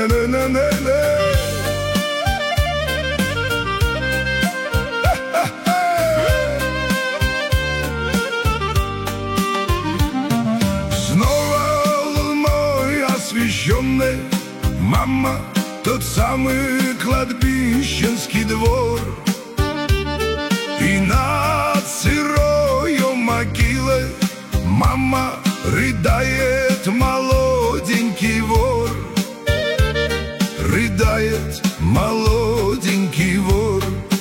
освещенный, мама, тот самый кладбищенский двор. И над сырою могилой, мама, рыдает молоденький вор. Рыдает молоденький вор.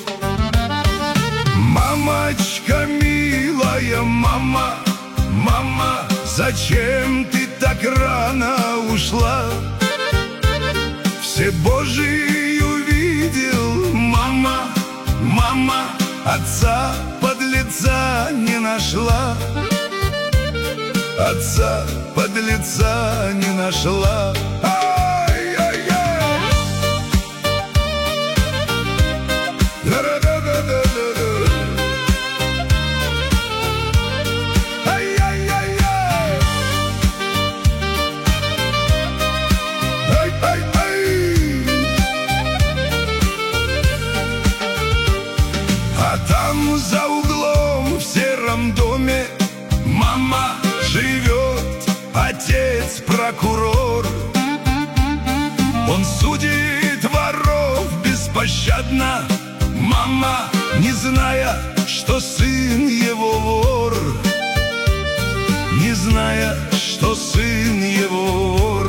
Мамочка милая, мама, мама, зачем ты так рано ушла? Все Божий увидел, мама, мама, отца подлеца не нашла. Отца подлеца не нашла. А там за углом в сером доме, мама, живет отец-прокурор. Он судит воров беспощадно, мама, не зная, что сын его вор. Не зная, что сын его вор.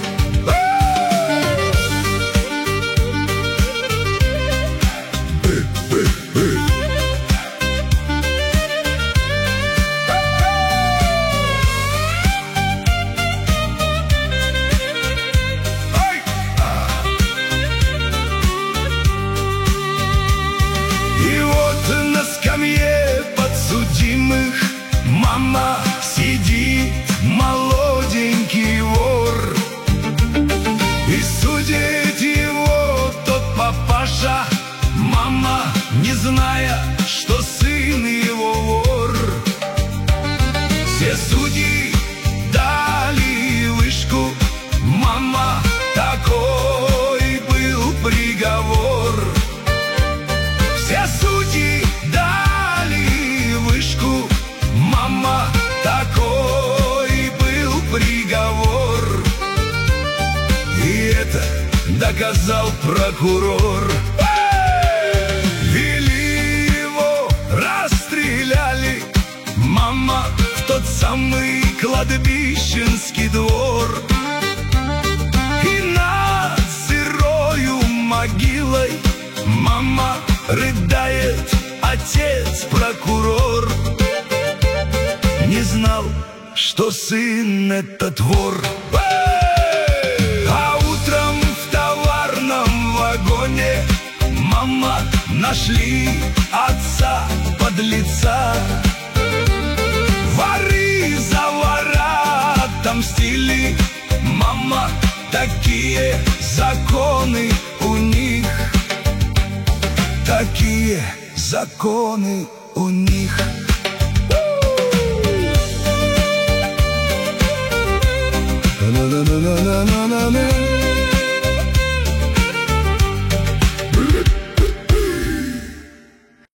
На скамье подсудимых, мама, сидит молоденький вор. И судит его тот папаша, мама, не зная, что сын его вор. Все судьи дали вышку, мама, такой был приговор. Все судьи дали вышку, мама, такой был приговор. И это доказал прокурор. Вели его, расстреляли, мама, в тот самый кладбищенский двор. И над сырою могилой, мама, рыдает отец-прокурор. Не знал, что сын этот вор. А утром в товарном вагоне, мама, нашли отца подлеца. Воры за вора отомстили, мама, такие законы у них. Такие законы у них. На-на-на-на-на-на-на-на.